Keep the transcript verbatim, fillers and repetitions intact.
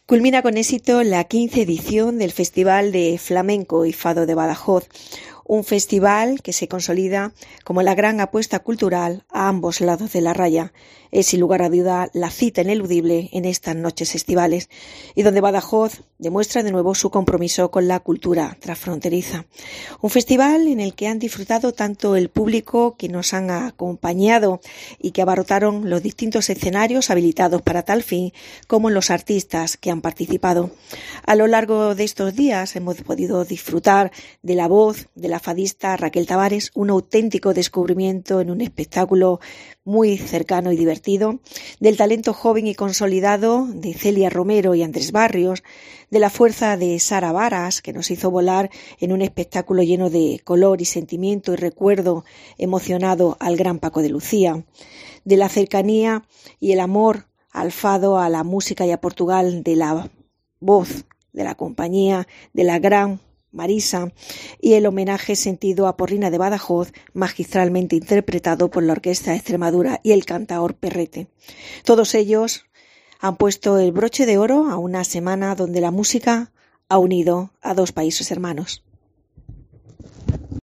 Culmina con éxito la quinta edición del Festival de Flamenco y Fado de Badajoz, un festival que se consolida como la gran apuesta cultural a ambos lados de la raya. Es sin lugar a duda la cita ineludible en estas noches estivales y donde Badajoz demuestra de nuevo su compromiso con la cultura transfronteriza. Un festival en el que han disfrutado tanto el público que nos han acompañado y que abarrotaron los distintos escenarios habilitados para tal fin, como los artistas que han participado. A lo largo de estos días hemos podido disfrutar de la voz de la fadista Raquel Tavares, un auténtico descubrimiento en un espectáculo muy cercano y divertido, del talento joven y consolidado de Celia Romero y Andrés Barrios, de la fuerza de Sara Varas, que nos hizo volar en un espectáculo lleno de color y sentimiento y recuerdo emocionado al gran Paco de Lucía, de la cercanía y el amor al fado, a la música y a Portugal, de la voz de la compañía, de la gran Marisa, y el homenaje sentido a Porrina de Badajoz, magistralmente interpretado por la Orquesta de Extremadura y el cantaor Perrete. Todos ellos han puesto el broche de oro a una semana donde la música ha unido a dos países hermanos.